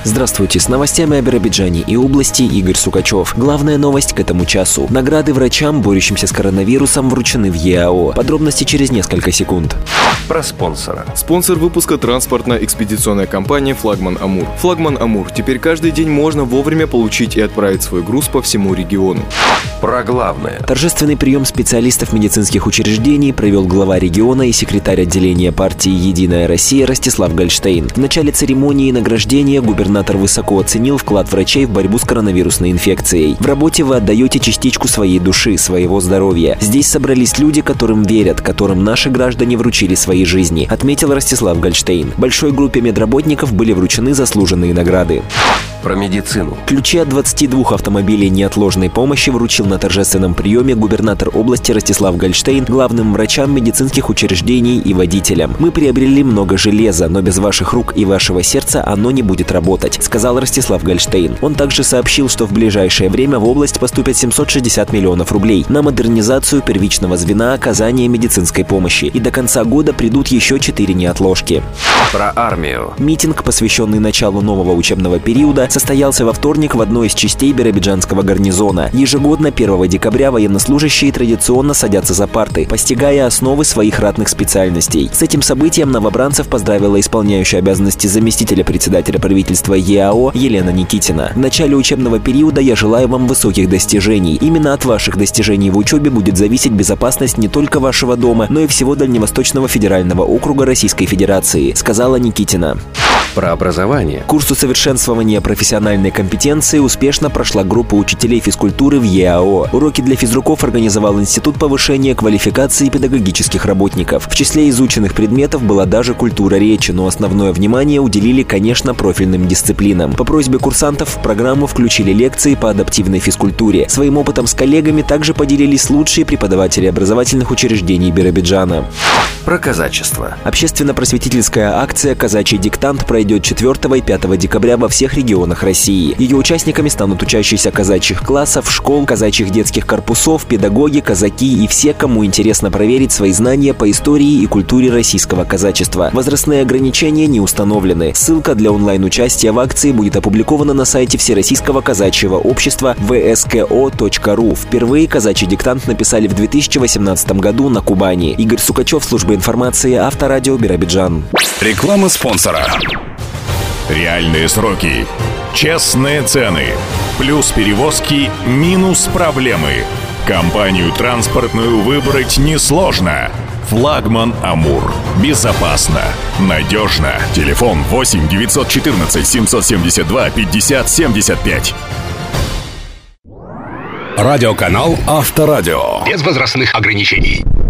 Здравствуйте, с новостями о Биробиджане и области Игорь Сукачев. Главная новость к этому часу. Награды врачам, борющимся с коронавирусом, вручены в ЕАО. Подробности через несколько секунд. Про спонсора. Спонсор выпуска — транспортно-экспедиционная компания «Флагман Амур». «Флагман Амур» теперь каждый день можно вовремя получить и отправить свой груз по всему региону. Про главное. Торжественный прием специалистов медицинских учреждений провел глава региона и секретарь отделения партии «Единая Россия» Ростислав Гольштейн. В начале церемонии награждения губернатор высоко оценил вклад врачей в борьбу с коронавирусной инфекцией. В работе вы отдаете частичку своей души, своего здоровья. Здесь собрались люди, которым верят, которым наши граждане вручили свои жизни, отметил Ростислав Гольштейн. Большой группе медработников были вручены заслуженные награды. Про медицину. Ключи от 22 автомобилей неотложной помощи вручил на торжественном приеме губернатор области Ростислав Гольштейн главным врачам медицинских учреждений и водителям. «Мы приобрели много железа, но без ваших рук и вашего сердца оно не будет работать», сказал Ростислав Гольштейн. Он также сообщил, что в ближайшее время в область поступят 760 миллионов рублей на модернизацию первичного звена оказания медицинской помощи. И до конца года придут еще 4 неотложки. Про армию. Митинг, посвященный началу нового учебного периода, состоялся во вторник в одной из частей биробиджанского гарнизона. Ежегодно 1 декабря военнослужащие традиционно садятся за парты, постигая основы своих ратных специальностей. С этим событием новобранцев поздравила исполняющая обязанности заместителя председателя правительства ЕАО Елена Никитина. В начале учебного периода я желаю вам высоких достижений. Именно от ваших достижений в учебе будет зависеть безопасность не только вашего дома, но и всего Дальневосточного федерального округа Российской Федерации, сказала Никитина. Про образование. Курс усовершенствования профессиональной компетенции успешно прошла группа учителей физкультуры в ЕАО. Уроки для физруков организовал Институт повышения квалификации педагогических работников. В числе изученных предметов была даже культура речи, но основное внимание уделили, конечно, профильным дисциплинам. По просьбе курсантов в программу включили лекции по адаптивной физкультуре. Своим опытом с коллегами также поделились лучшие преподаватели образовательных учреждений Биробиджана. Про казачество. Общественно-просветительская акция «Казачий диктант» пройдет 4 и 5 декабря во всех регионах России. Ее участниками станут учащиеся казачьих классов, школ, казачьих детских корпусов, педагоги, казаки и все, кому интересно проверить свои знания по истории и культуре российского казачества. Возрастные ограничения не установлены. Ссылка для онлайн-участия в акции будет опубликована на сайте Всероссийского казачьего общества vsko.ru. Впервые казачий диктант написали в 2018 году на Кубани. Игорь Сукачев, служба информации, Авторадио Биробиджан. Реклама спонсора. Реальные сроки, честные цены, плюс перевозки, минус проблемы. Компанию транспортную выбрать несложно. «Флагман Амур». Безопасно, надежно. Телефон 8 914 772 50 75. Радиоканал Авторадио. Без возрастных ограничений.